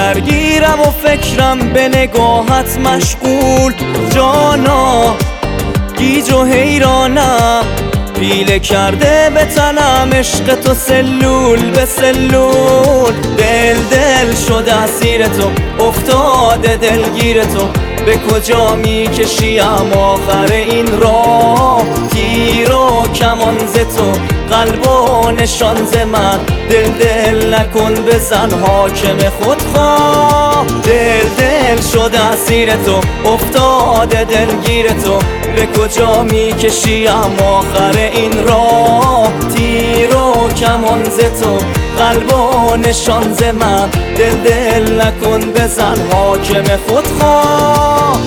درگیرم و فکرم به نگاهت مشغول. جانا گیج و حیرانم، پیله کرده به تنم عشق تو سلول به سلول. دل شده اسیر تو، افتاده دلگیر تو، به کجا میکشیم آخر این راه؟ تیر و کمان ز تو، قلب و نشان ز من، دل نکن بزن حاکم خودخواه. دل شده اسیر تو، افتاده دلگیر تو، به کجا میکشیم آخر این راه؟ تیر و کمان ز تو، قلب و نشان ز من، دل نکن بزن حاکم خودخواه.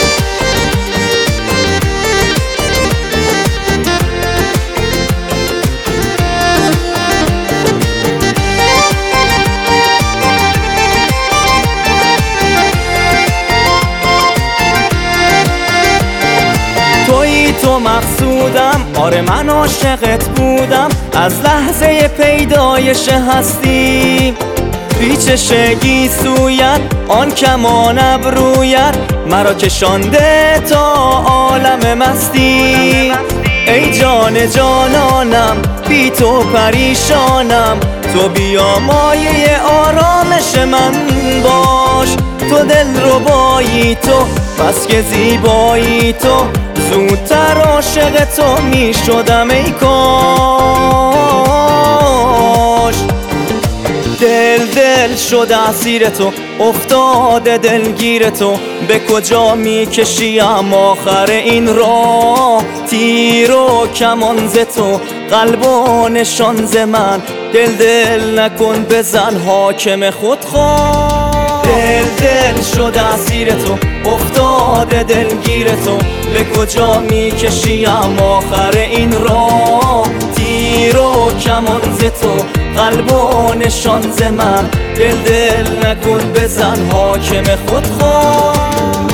تو مقصودم، آره من عاشقت بودم از لحظه پیدایش هستی. پیچش گیسویت، آن کمان ابرویت، مرا کشانده تا عالم مستی. ای جان جانانم، بی تو پریشانم، تو بیا مایه آرامش من باش. تو دلربایی تو، بس که زیبایی تو، زودتر عاشق تو می شدم ای کاش. دل شده اسیر تو، افتاده دلگیر تو، به کجا می کشیم آخر این راه؟ تیر و کمان ز تو، قلب و نشان ز من، دل نکن بزن حاکم خودخواه. دل شده اسیر تو، افتاده دلگیر تو، به کجا میکشیم آخر این راه؟ تیر و کمان ز تو، قلب و نشان ز من، دل نکن بزن حاکم خودخواه.